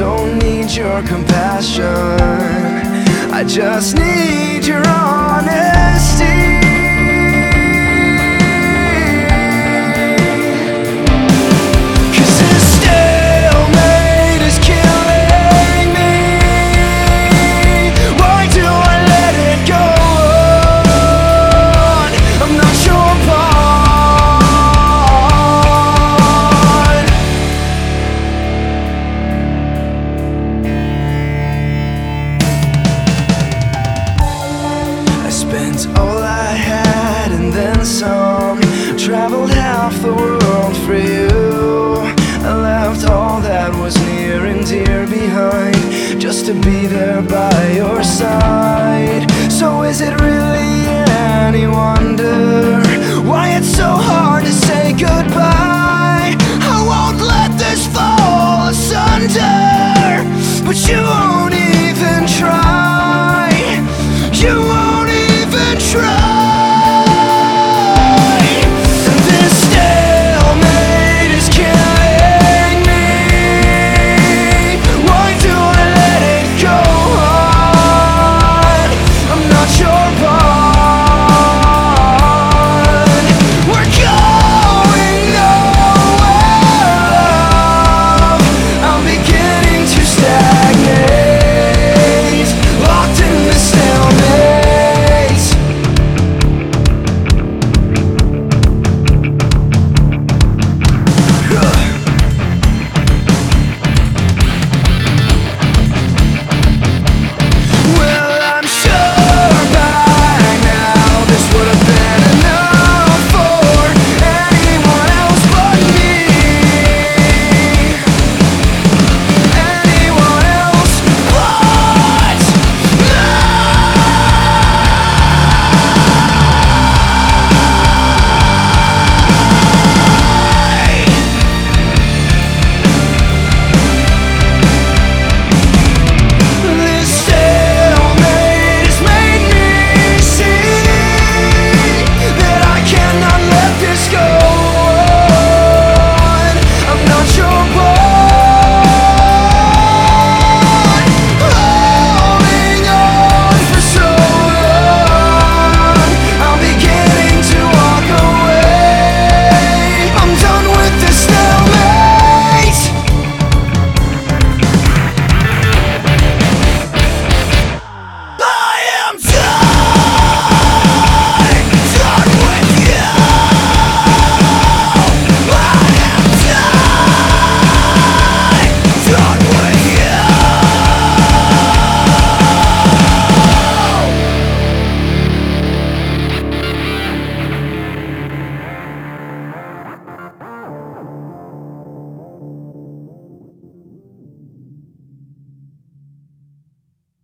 don't need your compassion, I just need your honesty. Spent all I had and then some, traveled half the world for you. I left all that was near and dear behind, just to be there by your side. So is it really any wonder why it's so hard to